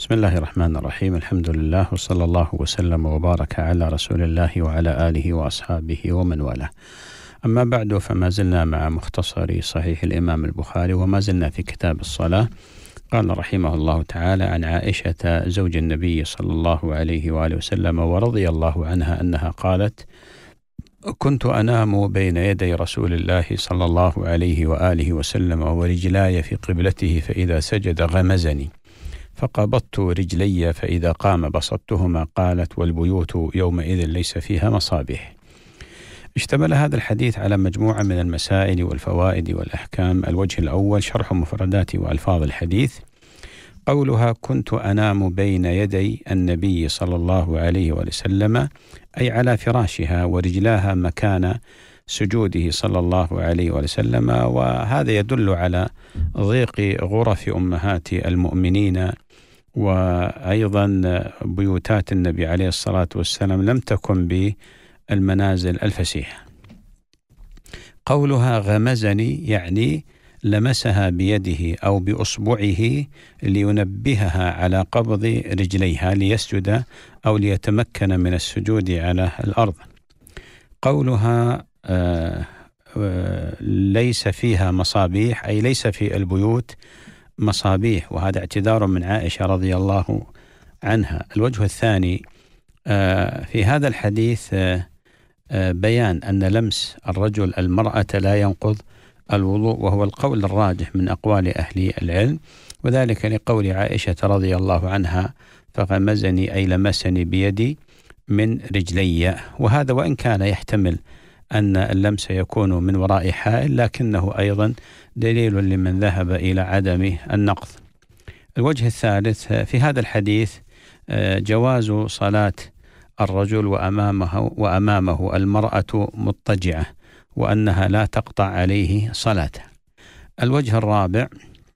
بسم الله الرحمن الرحيم. الحمد لله وصلى الله وسلم وبارك على رسول الله وعلى آله وأصحابه ومن والاه. أما بعد، فما زلنا مع مختصر صحيح الإمام البخاري، وما زلنا في كتاب الصلاة. قال رحمه الله تعالى: عن عائشة زوج النبي صلى الله عليه وآله وسلم ورضي الله عنها أنها قالت: كنت أنام بين يدي رسول الله صلى الله عليه وآله وسلم ورجلاي في قبلته، فإذا سجد غمزني فقبضت رجلي، فإذا قام بسطتهما. قالت: والبيوت يومئذ ليس فيها مصابيح. اشتمل هذا الحديث على مجموعة من المسائل والفوائد والأحكام. الوجه الأول: شرح مفردات وألفاظ الحديث. قولها كنت أنام بين يدي النبي صلى الله عليه وسلم، أي على فراشها، ورجلاها مكان سجوده صلى الله عليه وسلم. وهذا يدل على ضيق غرف أمهات المؤمنين، وأيضا بيوتات النبي عليه الصلاة والسلام لم تكن بالمنازل الفسيحة. قولها غمزني يعني لمسها بيده أو بأصبعه لينبهها على قبض رجليها ليسجد أو ليتمكن من السجود على الأرض. قولها ليس فيها مصابيح، أي ليس في البيوت مصابيح، وهذا اعتذار من عائشة رضي الله عنها. الوجه الثاني: في هذا الحديث بيان أن لمس الرجل المرأة لا ينقض الوضوء، وهو القول الراجح من أقوال أهل العلم، وذلك لقول عائشة رضي الله عنها: فغمزني أي لمسني بيدي من رجلي. وهذا وإن كان يحتمل أن اللمس يكون من وراء حائل، لكنه أيضا دليل لمن ذهب إلى عدم النقض. الوجه الثالث: في هذا الحديث جواز صلاة الرجل وأمامه المرأة مضطجعة، وأنها لا تقطع عليه صلاته. الوجه الرابع: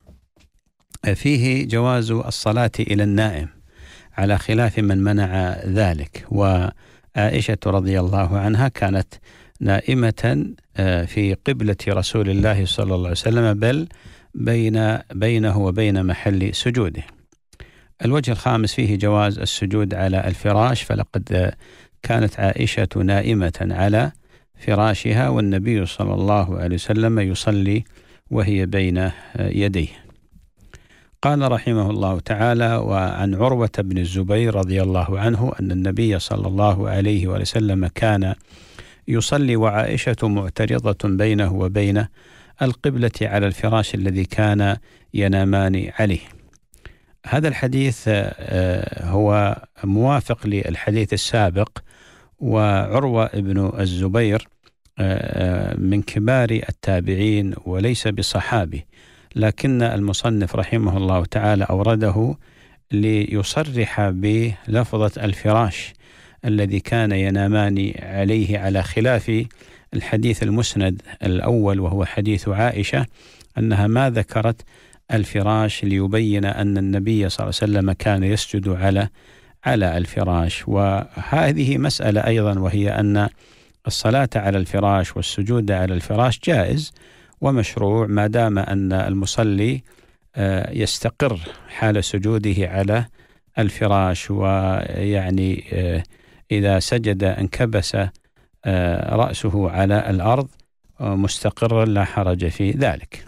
فيه جواز الصلاة إلى النائم على خلاف من منع ذلك. وعائشة رضي الله عنها كانت نائمة في قبلة رسول الله صلى الله عليه وسلم، بل بينه وبين محل سجوده. الوجه الخامس: فيه جواز السجود على الفراش، فلقد كانت عائشة نائمة على فراشها، والنبي صلى الله عليه وسلم يصلي وهي بين يديه. قال رحمه الله تعالى: وعن عروة بن الزبير رضي الله عنه أن النبي صلى الله عليه وسلم كان يصلي وعائشة معترضة بينه وبين القبلة على الفراش الذي كان ينامان عليه. هذا الحديث هو موافق للحديث السابق، وعروة بن الزبير من كبار التابعين وليس بصحابي، لكن المصنف رحمه الله تعالى أورده ليصرح بلفظة الفراش الذي كان ينامان عليه، على خلاف الحديث المسند الأول وهو حديث عائشة أنها ما ذكرت الفراش، ليبين أن النبي صلى الله عليه وسلم كان يسجد على الفراش. وهذه مسألة أيضا، وهي أن الصلاة على الفراش والسجود على الفراش جائز ومشروع، ما دام أن المصلي يستقر حال سجوده على الفراش، ويعني إذا سجد انكبس رأسه على الأرض مستقرا لا حرج في ذلك.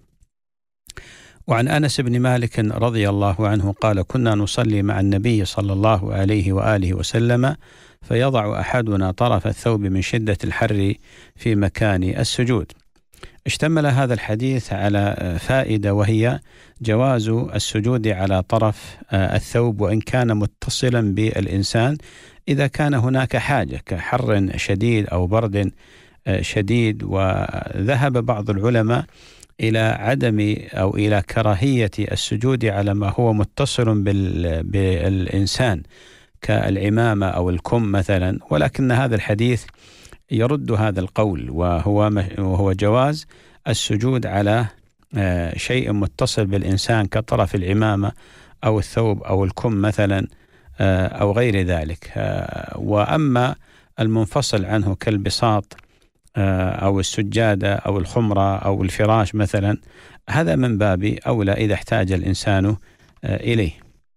وعن أنس بن مالك رضي الله عنه قال: كنا نصلي مع النبي صلى الله عليه وآله وسلم، فيضع أحدنا طرف الثوب من شدة الحر في مكان السجود. اشتمل هذا الحديث على فائدة، وهي جواز السجود على طرف الثوب وإن كان متصلا بالإنسان، إذا كان هناك حاجة كحر شديد أو برد شديد. وذهب بعض العلماء إلى عدم أو إلى كراهية السجود على ما هو متصل بالإنسان كالعمامة أو الكم مثلا، ولكن هذا الحديث يرد هذا القول، وهو جواز السجود على شيء متصل بالإنسان كطرف العمامة أو الثوب أو الكم مثلا أو غير ذلك. وأما المنفصل عنه كالبساط أو السجادة أو الخمرة أو الفراش مثلا، هذا من باب أولى إذا احتاج الإنسان إليه.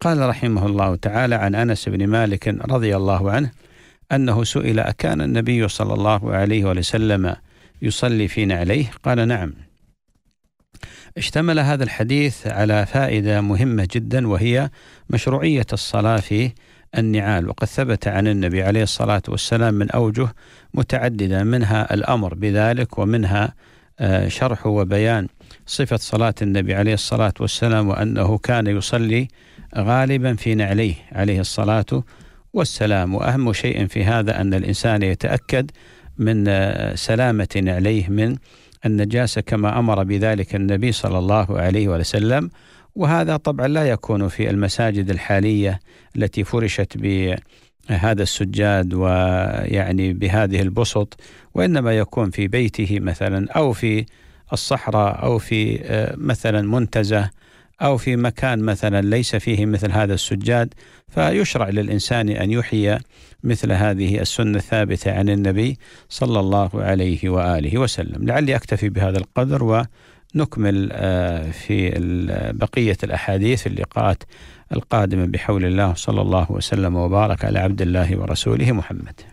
قال رحمه الله تعالى عن أنس بن مالك رضي الله عنه أنه سئل: أكان النبي صلى الله عليه وسلم يصلي في نعليه؟ قال: نعم. اشتمل هذا الحديث على فائدة مهمة جدا، وهي مشروعية الصلاة في النعال، وقد ثبت عن النبي عليه الصلاة والسلام من أوجه متعددة، منها الأمر بذلك، ومنها شرح وبيان صفة صلاة النبي عليه الصلاة والسلام، وأنه كان يصلي غالبا في نعليه عليه الصلاة والسلام. وأهم شيء في هذا أن الإنسان يتأكد من سلامة نعليه من النجاسة كما أمر بذلك النبي صلى الله عليه وسلم. وهذا طبعا لا يكون في المساجد الحالية التي فرشت بهذا السجاد ويعني بهذه البسط، وإنما يكون في بيته مثلا، أو في الصحراء، أو في مثلا منتزه، أو في مكان مثلا ليس فيه مثل هذا السجاد، فيشرع للإنسان أن يحيي مثل هذه السنة الثابتة عن النبي صلى الله عليه وآله وسلم. لعلي أكتفي بهذا القدر، ونكمل في بقية الأحاديث في اللقاءات القادمة بحول الله، صلى الله وسلم وبارك على عبد الله ورسوله محمد.